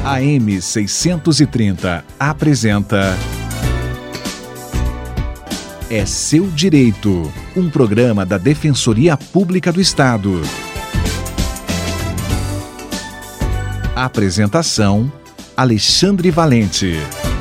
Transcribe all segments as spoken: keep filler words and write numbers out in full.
A M seiscentos e trinta apresenta É Seu Direito, um programa da Defensoria Pública do Estado. Apresentação: Alexandre Valente.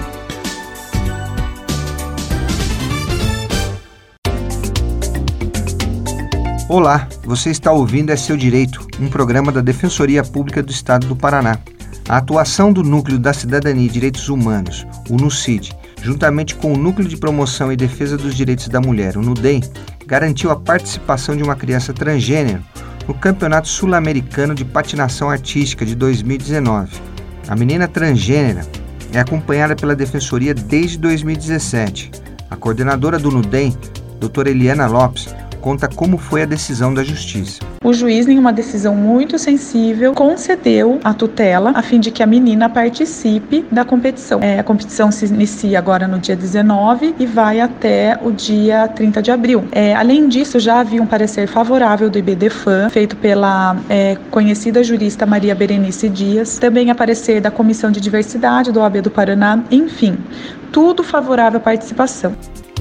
Olá, você está ouvindo É Seu Direito, um programa da Defensoria Pública do Estado do Paraná. A atuação do Núcleo da Cidadania e Direitos Humanos, o NUCID, juntamente com o Núcleo de Promoção e Defesa dos Direitos da Mulher, o NUDEM, garantiu a participação de uma criança transgênero no Campeonato Sul-Americano de Patinação Artística de dois mil e dezenove. A menina transgênera é acompanhada pela Defensoria desde dois mil e dezessete. A coordenadora do NUDEM, doutora Eliana Lopes, conta como foi a decisão da Justiça. O juiz, em uma decisão muito sensível, concedeu a tutela a fim de que a menina participe da competição. É, a competição se inicia agora no dia dezenove e vai até o dia trinta de abril. É, além disso, já havia um parecer favorável do IBDFAM, feito pela é, conhecida jurista Maria Berenice Dias, também a parecer da Comissão de Diversidade do O A B do Paraná, enfim, tudo favorável à participação.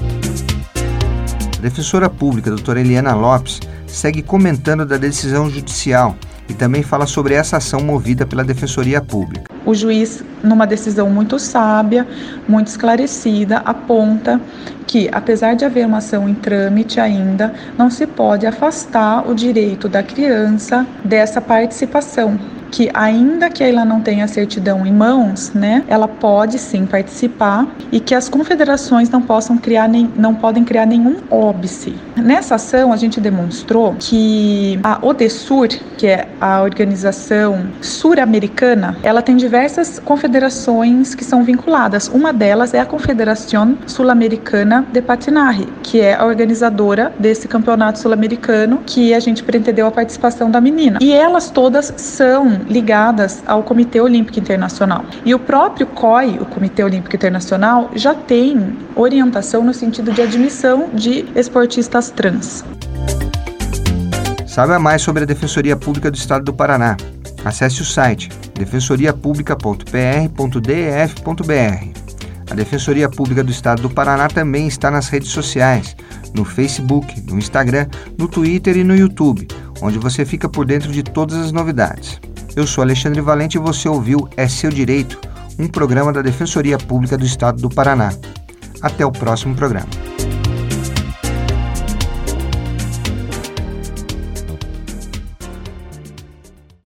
A defensora pública, doutora Eliana Lopes, segue comentando da decisão judicial e também fala sobre essa ação movida pela Defensoria Pública. O juiz, numa decisão muito sábia, muito esclarecida, aponta que, apesar de haver uma ação em trâmite ainda, não se pode afastar o direito da criança dessa participação, que ainda que ela não tenha a certidão em mãos, né, ela pode sim participar e que as confederações não possam criar nem, não podem criar nenhum óbice. Nessa ação a gente demonstrou que a ODESUR, que é a organização sul-americana, ela tem diversas confederações que são vinculadas. Uma delas é a Confederação Sul-Americana de Patinaje, que é a organizadora desse campeonato sul-americano que a gente pretendeu a participação da menina. E elas todas são ligadas ao Comitê Olímpico Internacional. E o próprio C O I, o Comitê Olímpico Internacional, já tem orientação no sentido de admissão de esportistas trans. Saiba mais sobre a Defensoria Pública do Estado do Paraná. Acesse o site defensoria pública ponto p r ponto d e f ponto b r. A Defensoria Pública do Estado do Paraná também está nas redes sociais, no Facebook, no Instagram, no Twitter e no YouTube, onde você fica por dentro de todas as novidades. Eu sou Alexandre Valente e você ouviu É Seu Direito, um programa da Defensoria Pública do Estado do Paraná. Até o próximo programa.